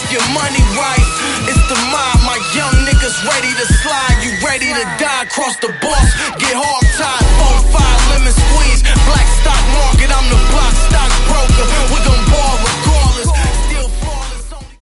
your money right. It's the mob, my young niggas ready to slide. You ready to die, cross the boss, get hog tied.